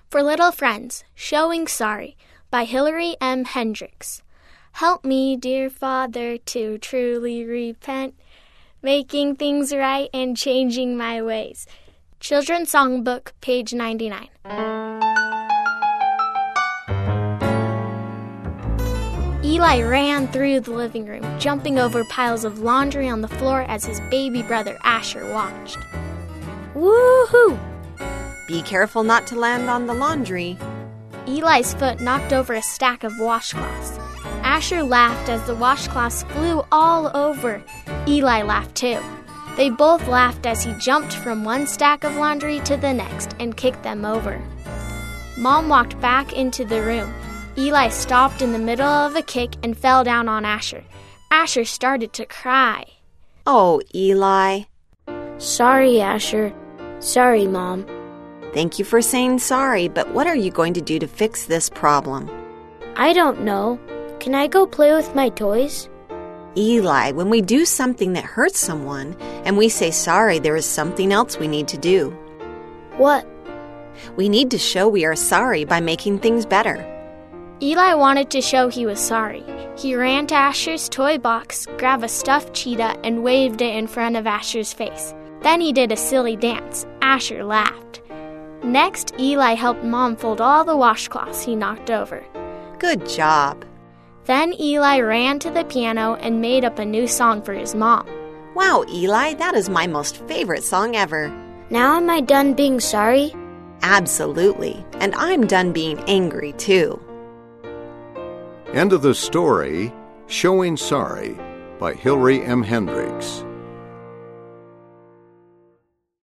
For Little Friends, Showing Sorry by Hilary M. Hendricks. Help me, dear Father, to truly repent, making things right and changing my ways. Children's Songbook, page 99. Eli ran through the living room, jumping over piles of laundry on the floor as his baby brother Asher watched. Woo-hoo! Be careful not to land on the laundry. Eli's foot knocked over a stack of washcloths. Asher laughed as the washcloths flew all over. Eli laughed too. They both laughed as he jumped from one stack of laundry to the next and kicked them over. Mom walked back into the room. Eli stopped in the middle of a kick and fell down on Asher. Asher started to cry. Oh, Eli. Sorry, Asher. Sorry, Mom. Thank you for saying sorry, but what are you going to do to fix this problem? I don't know. Can I go play with my toys? Eli, when we do something that hurts someone and we say sorry, there is something else we need to do. What? We need to show we are sorry by making things better. Eli wanted to show he was sorry. He ran to Asher's toy box, grabbed a stuffed cheetah, and waved it in front of Asher's face. Then he did a silly dance. Asher laughed. Next, Eli helped Mom fold all the washcloths he knocked over. Good job. Then Eli ran to the piano and made up a new song for his mom. Wow, Eli, that is my most favorite song ever. Now am I done being sorry? Absolutely. And I'm done being angry, too. End of the story, Showing Sorry by Hilary M. Hendricks.